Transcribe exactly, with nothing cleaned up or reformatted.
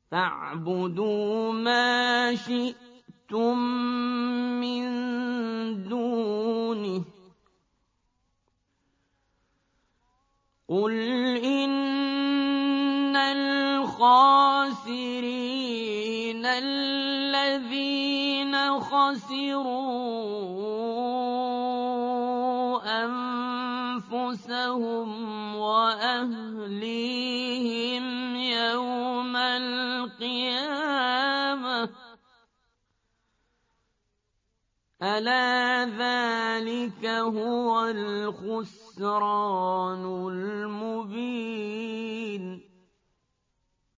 فاعبدوا ما شئتم من دونه قل إن الخاسرين الذين خسروا أنفسهم وأهليهم يوم القيامة ألا ذلك هو الخسران المبين